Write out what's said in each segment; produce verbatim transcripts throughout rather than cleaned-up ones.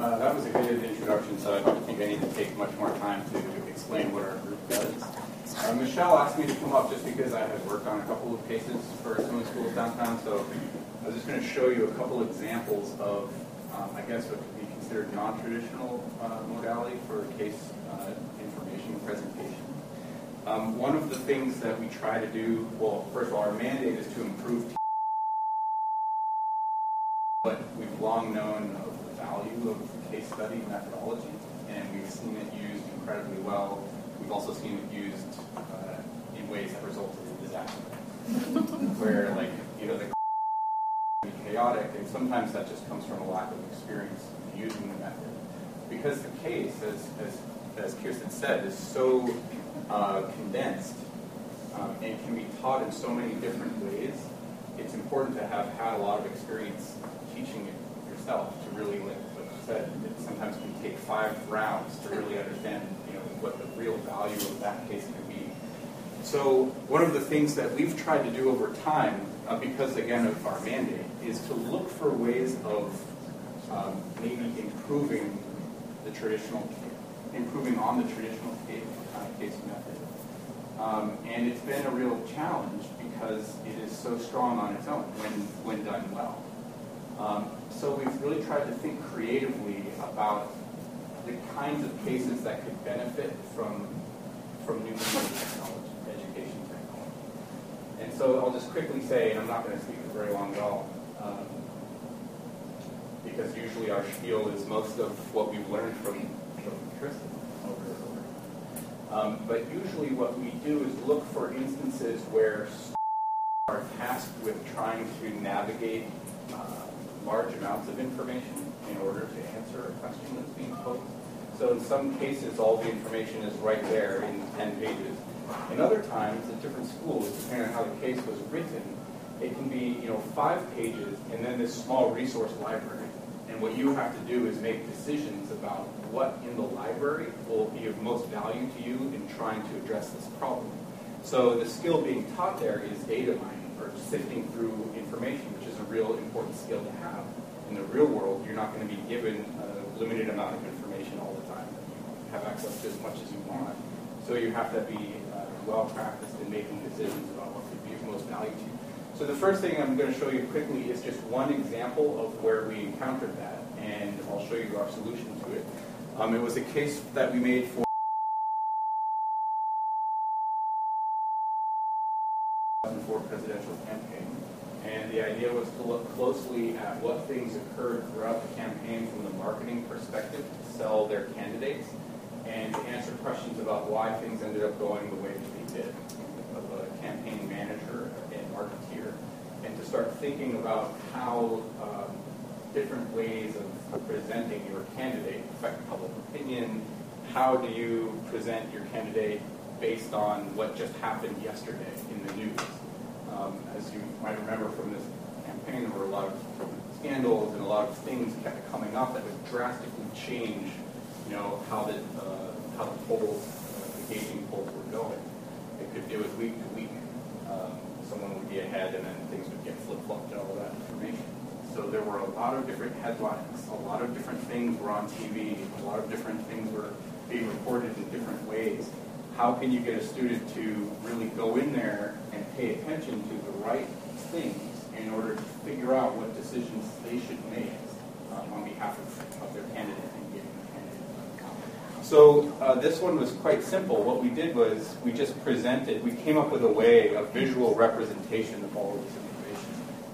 Uh, that was a good introduction, so I don't think I need to take much more time to explain what our group does. Uh, Michelle asked me to come up just because I had worked on a couple of cases for some of the schools downtown, so I was just going to show you a couple examples of, um, I guess, what could be considered non-traditional uh, modality for case uh, information presentation. Um, one of the things that we try to do, well, first of all, our mandate is to improve, but we've long known of the value of case study methodology, and we've seen it used incredibly well. We've also seen it used uh, in ways that resulted in disaster, where, like, you know, the can be chaotic, and sometimes that just comes from a lack of experience in using the method. Because the case, as as, as Kirsten said, is so uh, condensed um, and can be taught in so many different ways, it's important to have had a lot of experience teaching it yourself to really, like what you said, it sometimes can take five rounds to really understand, you know, what the real value of that case can be. So one of the things that we've tried to do over time, uh, because again of our mandate, is to look for ways of um, maybe improving the traditional, improving on the traditional case, uh, case method. Um, and it's been a real challenge because it is so strong on its own when, when done well. Um, so we've really tried to think creatively about the kinds of cases that could benefit from, from new technology, education technology. And so I'll just quickly say, and I'm not going to speak for very long at all, um, because usually our spiel is most of what we've learned from, from Kirsten over and over. Um, but usually what we do is look for instances where students are tasked with trying to navigate uh, large amounts of information in order to answer a question that's being posed. So in some cases, all the information is right there in ten pages. In other times, at different schools, depending on how the case was written, it can be, you know, five pages and then this small resource library. And what you have to do is make decisions about what in the library will be of most value to you in trying to address this problem. So the skill being taught there is data mining, or sifting through information, which is a real important skill to have. In the real world, you're not going to be given a limited amount of information all the time. You have access to as much as you want. So you have to be uh, well practiced in making decisions about what could be of most value to you. So the first thing I'm going to show you quickly is just one example of where we encountered that, and I'll show you our solution to it. Um, it was a case that we made for for presidential campaign, and the idea was to look closely at what things occurred throughout the campaign from the marketing perspective to sell their candidates, and to answer questions about why things ended up going the way that they did, of a campaign manager and marketeer, and to start thinking about how um, different ways of presenting your candidate affect public opinion. How do you present your candidate based on what just happened yesterday in the news? Um, as you might remember from this campaign, there were a lot of scandals and a lot of things kept coming up that would drastically change, you know, how the uh, how the polls, uh, the gauging polls were going. It could it was week to week. Um, someone would be ahead, and then things would get flip-flopped and all that information. So there were a lot of different headlines, a lot of different things were on T V, a lot of different things were being reported in different ways. How can you get a student to really go in there and pay attention to the right things in order to figure out what decisions they should make um, on behalf of, of their candidate and getting the candidate? So uh, this one was quite simple. What we did was we just presented, we came up with a way, a visual representation of all of this information.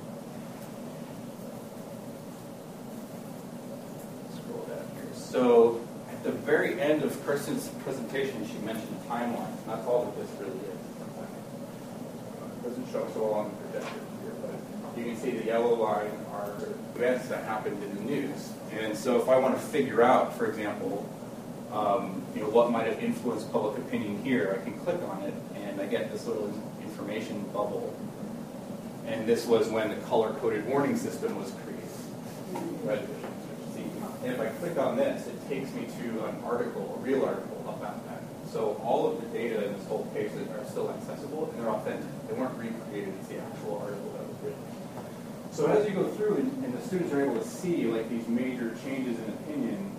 Scroll down here. So at the very end of Kirsten's presentation, she mentioned timelines. And that's all that this really is. It doesn't show so well on the projector here, but you can see the yellow line are events that happened in the news. And so if I want to figure out, for example, um, you know, what might have influenced public opinion here, I can click on it, and I get this little information bubble. And this was when the color-coded warning system was created. Red vision. And if I click on this, it takes me to an article, a real article about that. So all of the data in this whole case are still accessible, and they're authentic. They weren't recreated. It's the actual article that was written. So as you go through, and, and the students are able to see like these major changes in opinion,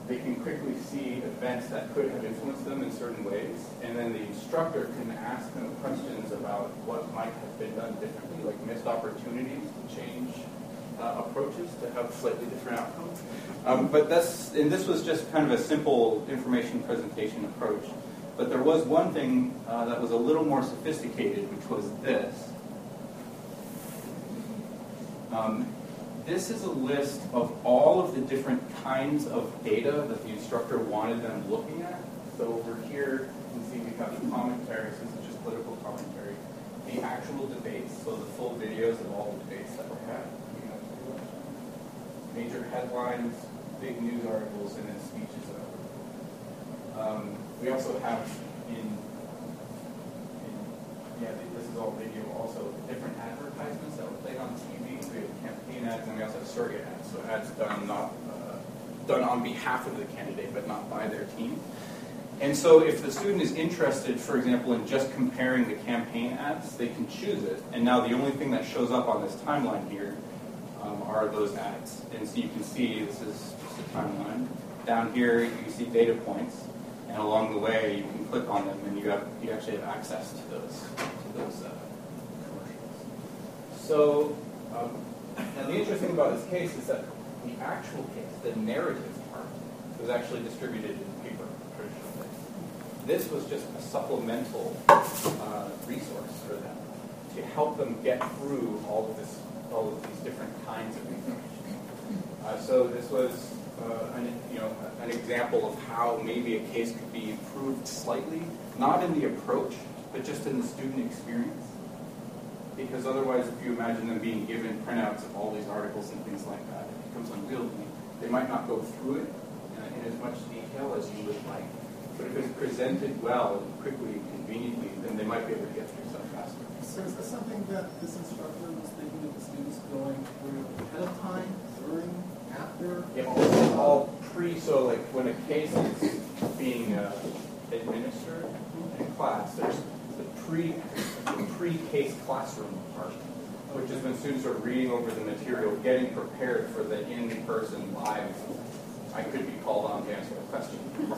they can quickly see events that could have influenced them in certain ways, and then the instructor can ask them questions about what might have been done differently, like missed opportunities to change uh, approaches to have slightly different outcomes. Um, but that's, and this was just kind of a simple information presentation approach. But there was one thing uh, that was a little more sophisticated, which was this. Um, This is a list of all of the different kinds of data that the instructor wanted them looking at. So over here, you can see we've got the commentary, so this is just political commentary, the actual debates, so the full videos of all the debates that were had, major headlines, big news articles, and then speeches. Um, we also have in, in, yeah, this is all video, also different advertisements that were played on T V. We have campaign ads, and we also have surrogate ads, so ads done not uh, done on behalf of the candidate, but not by their team. And so if the student is interested, for example, in just comparing the campaign ads, they can choose it. And now the only thing that shows up on this timeline here um, are those ads. And so you can see, this is just a timeline. Down here, you can see data points. And along the way, you can click on them, and you have you actually have access to those, to those uh, commercials. So um, now the interesting thing about this case is that the actual case, the narrative part, was actually distributed in paper traditionally. This was just a supplemental uh, resource for them to help them get through all of this, all of these different kinds of information. Uh, so this was uh, an, you know, an example of how maybe a case could be improved slightly, not in the approach, but just in the student experience. Because otherwise, if you imagine them being given printouts of all these articles and things like that, it becomes unwieldy. They might not go through it uh, in as much detail as you would like. But if it's presented well and quickly and conveniently, then they might be able to get through stuff faster. So is this something that this instructor was thinking of the students going through ahead of time, during, after? Yeah, all, all pre, so like when a case is being uh, administered in class, there's the pre, the pre-case classroom part, which is when students are reading over the material, getting prepared for the in-person live, I could be called on to answer a question.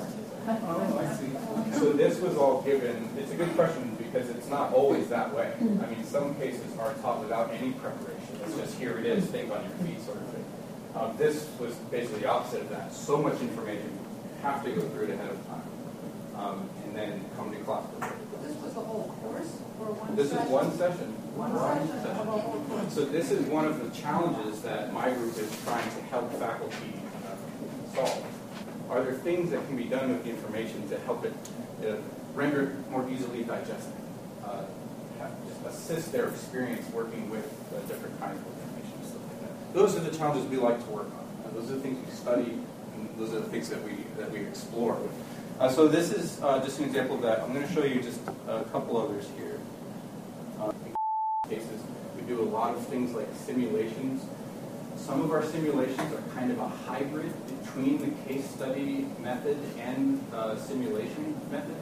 Oh, I see. So this was all given, it's a good question because it's not always that way. I mean, some cases are taught without any preparation. It's just here it is, think on your feet sort of thing. Um, this was basically the opposite of that. So much information, you have to go through it ahead of time. Um, and then come to class. This was the whole course or one This session? is one session. One, one session. session. Of a whole course. So this is one of the challenges that my group is trying to help faculty uh, solve. Are there things that can be done with the information to help it uh, render it more easily digestible? Uh, have, just assist their experience working with uh, different kinds of information and stuff like that. Those are the challenges we like to work on. Uh, those are the things we study, and those are the things that we that we explore. Uh, so this is uh, just an example of that. I'm going to show you just a couple others here. Uh, in cases, we do a lot of things like simulations. Some of our simulations are kind of a hybrid between the case study method and uh, simulation method.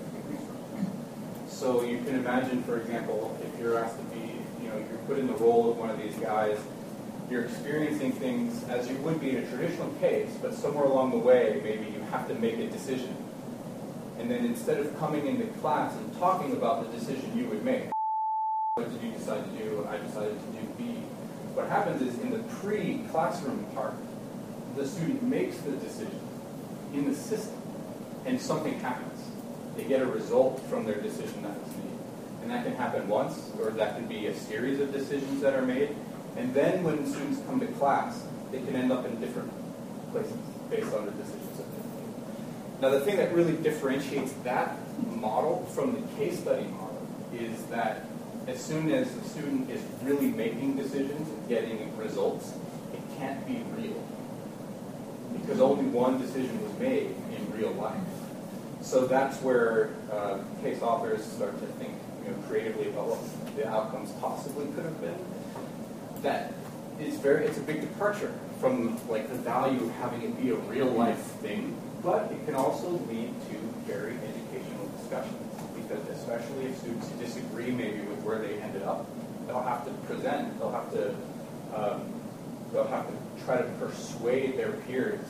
So you can imagine, for example, if you're asked to be, you know, you're put in the role of one of these guys, you're experiencing things as you would be in a traditional case, but somewhere along the way, maybe you have to make a decision. And then instead of coming into class and talking about the decision you would make, what did you decide to do? I decided to do B. What happens is in the pre-classroom part, the student makes the decision in the system, and something happens. They get a result from their decision that was made. And that can happen once, or that can be a series of decisions that are made. And then when students come to class, they can end up in different places based on the decisions that they made. Now, the thing that really differentiates that model from the case study model is that as soon as the student is really making decisions and getting results, it can't be real. Because only one decision was made in real life. So that's where uh, case authors start to think, you know, creatively about what the outcomes possibly could have been. That is very, it's a big departure from like the value of having it be a real life thing, but it can also lead to very educational discussions. Because especially if students disagree maybe with where they ended up, they'll have to present, they'll have to, um, they'll have to try to persuade their peers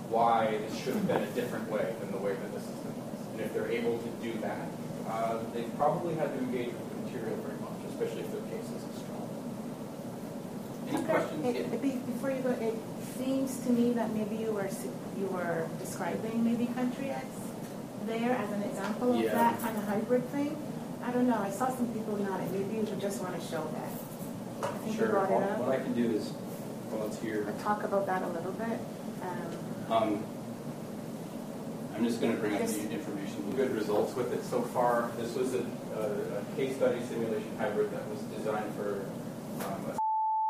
why this should have been a different way than the way that the system was. And if they're able to do that, uh, they probably had to engage with the material very much, especially if their case isn't strong. Any Okay. questions? It- it be- Before you go, it seems to me that maybe you were s- you were describing maybe Country X there as an example of Yeah. that kind of hybrid thing. I don't know. I saw some people nodding. Maybe you would just want to show that. I think you Sure. brought it What I up. can do is volunteer. Or talk about that a little bit. Um, Um, I'm just going to bring up Yes. the information. Good results with it so far. This was a, a, a case study simulation hybrid that was designed for um, a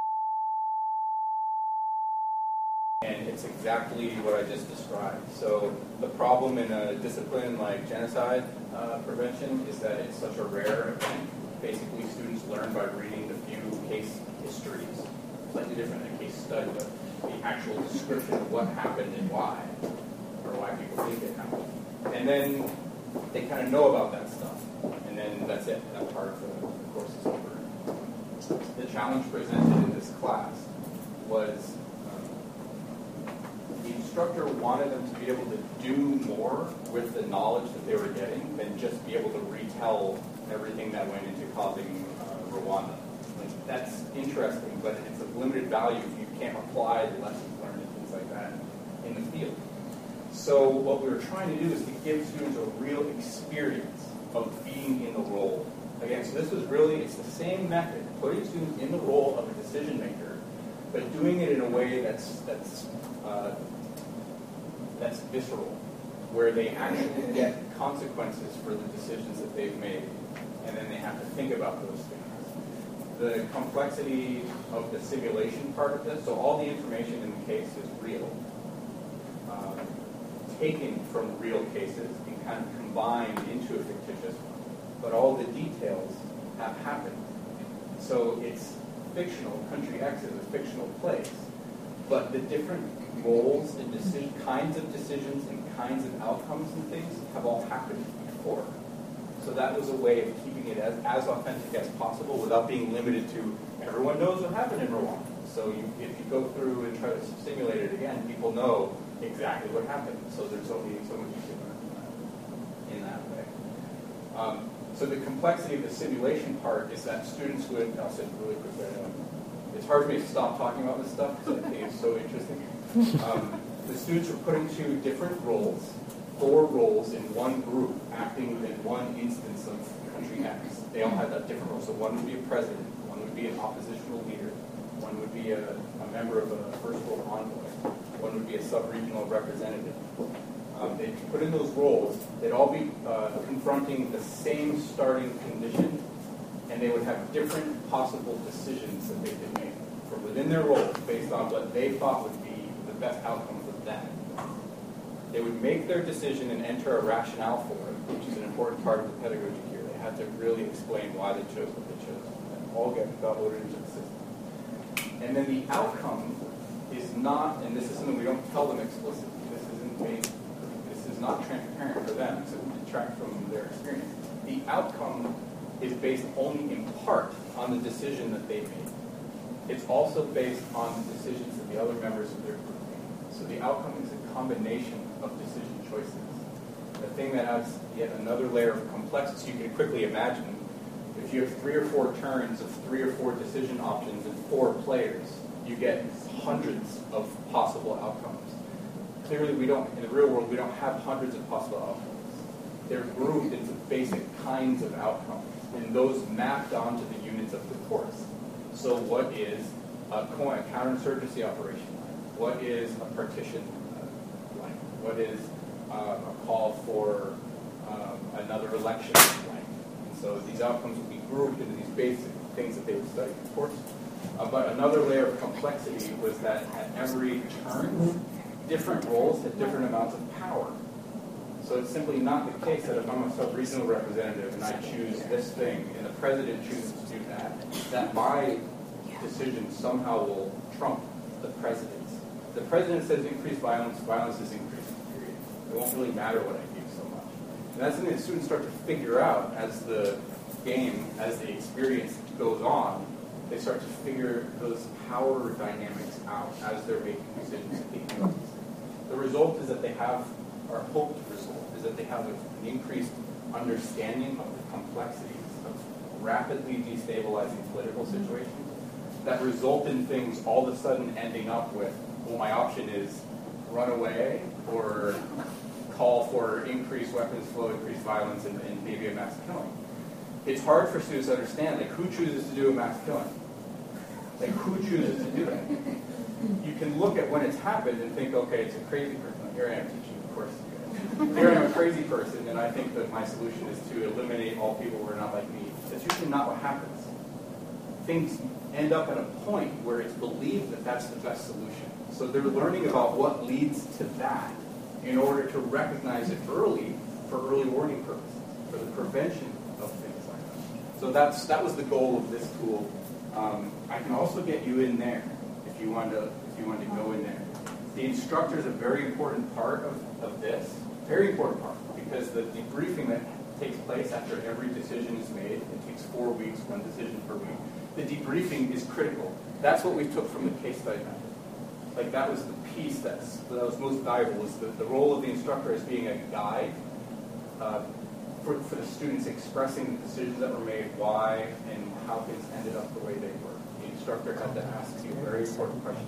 and it's exactly what I just described. So the problem in a discipline like genocide uh, prevention is that it's such a rare event. Basically, students learn by reading the few case histories, slightly different than a case study, but the actual description of what happened and why, or why people think it happened. And then they kind of know about that stuff, and then that's it. That part of the, the course is over. The challenge presented in this class was um, the instructor wanted them to be able to do more with the knowledge that they were getting than just be able to retell everything that went into causing uh, Rwanda. Like, that's interesting, but it's of limited value if you can't apply the lessons learned and things like that in the field. So what we were trying to do is to give students a real experience of being in the role. Again, so this was really, it's the same method, putting students in the role of a decision maker, but doing it in a way that's that's uh, that's visceral, where they actually get consequences for the decisions that they've made, and then they have to think about those things. The complexity of the simulation part of this, so all the information in the case is real, um, taken from real cases and kind of combined into a fictitious one, but all the details have happened. So it's fictional. Country X is a fictional place, but the different roles and decision, kinds of decisions and kinds of outcomes and things have all happened before. So that was a way of keeping it as, as authentic as possible without being limited to everyone knows what happened in Rwanda. So you, if you go through and try to simulate it again, people know exactly what happened. So there's only so much you can learn in that way. Um, so the complexity of the simulation part is that students would, I'll say really quickly, I know it's hard for me to stop talking about this stuff because I think it's so interesting. Um, the students were put into different roles, four roles in one group, acting in one instance of Country X. They all had that different role. So one would be a president, one would be an oppositional leader, one would be a, a member of a first world envoy, one would be a sub-regional representative. Um, they'd be put in those roles. They'd all be uh, confronting the same starting condition, and they would have different possible decisions that they could make from within their roles based on what they thought would be the best outcome for them. They would make their decision and enter a rationale for it, which is an important part of the pedagogy here. They had to really explain why they chose what they chose, and all get got loaded into the system. And then the outcome is not, and this is something we don't tell them explicitly, this isn't made, this is not transparent for them, so we detract from their experience. The outcome is based only in part on the decision that they made. It's also based on the decisions that the other members of their group made. So the outcome is a combination of decision choices. The thing that adds yet another layer of complexity, you can quickly imagine, if you have three or four turns of three or four decision options and four players, you get hundreds of possible outcomes. Clearly, we don't, in the real world, we don't have hundreds of possible outcomes. They're grouped into basic kinds of outcomes, and those mapped onto the units of the course. So what is a counterinsurgency operation line? What is a partition line? What is uh, a call for um, another election line? And so these outcomes will be grouped into these basic things that they would study in the course. Uh, but another layer of complexity was that at every turn, different roles had different amounts of power. So it's simply not the case that if I'm a sub-regional representative and I choose this thing and the president chooses to do that, that my decision somehow will trump the president's. The president says increase violence, violence is increasing, period. It won't really matter what I do so much. And that's something that students start to figure out as the game, as the experience goes on. They start to figure those power dynamics out as they're making decisions and thinking about these things. The result is that they have, or hoped result, is that they have an increased understanding of the complexities of rapidly destabilizing political situations that result in things all of a sudden ending up with, well, my option is run away or call for increased weapons flow, increased violence, and, and maybe a mass killing. It's hard for students to understand, like, who chooses to do a mass killing? Like, who chooses to do that? You can look at when it's happened and think, okay, it's a crazy person. Here I am teaching, of course. Here I am a crazy person, and I think that my solution is to eliminate all people who are not like me. That's usually not what happens. Things end up at a point where it's believed that that's the best solution. So they're learning about what leads to that in order to recognize it early for early warning purposes, for the prevention of things like that. So that's that was the goal of this tool. Um, I can also get you in there if you want to if you want to go in there. The instructor is a very important part of, of this, very important part, because the debriefing that takes place after every decision is made, it takes four weeks, one decision per week. The debriefing is critical. That's what we took from the case study method. Like, that was the piece that's, that was most valuable, was the, the role of the instructor as being a guide uh, for, for the students expressing the decisions that were made, why, and how things ended up the way they were. The instructor had to ask you very important questions.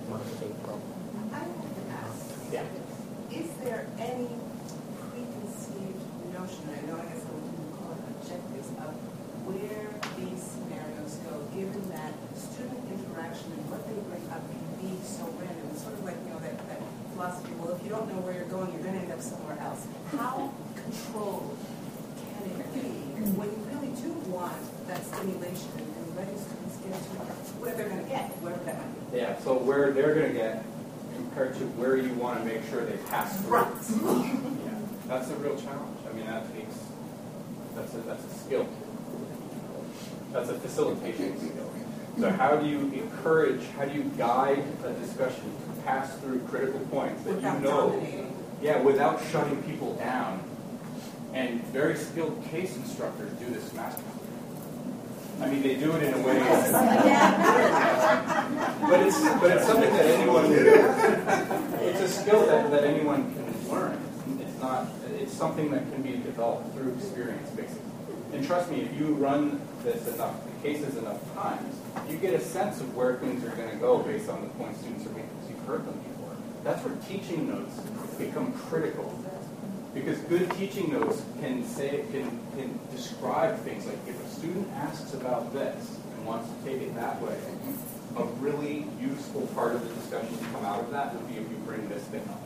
I have to ask, Yeah. is there any preconceived notion, I know I guess I would call it objectives, of where these scenarios go, given that student interaction and what they bring up can be so random? It's sort of like, you know, that, that philosophy, well, if you don't know where you're going, you're going to end up somewhere else. How controlled can it be when you really do want that stimulation and letting students get into where they're going to get, wherever that might be? Yeah, so where they're going to get compared to where you want to make sure they pass through. Right. Yeah, that's a real challenge. I mean, that takes, that's a, that's a skill. That's a facilitation skill. So how do you encourage, how do you guide a discussion to pass through critical points that Without you know, dominating. yeah, without shutting people down? And very skilled case instructors do this masterfully. I mean, they do it in a way, but it's but it's something that anyone, it's a skill that, that anyone can learn. It's not, it's something that can be developed through experience, basically. And trust me, if you run this enough, the cases enough times, you get a sense of where things are going to go based on the points students are making, because you've heard them before. That's where teaching notes become critical. Because good teaching notes can say can, can describe things like, if a student asks about this and wants to take it that way, a really useful part of the discussion to come out of that would be if you bring this thing up.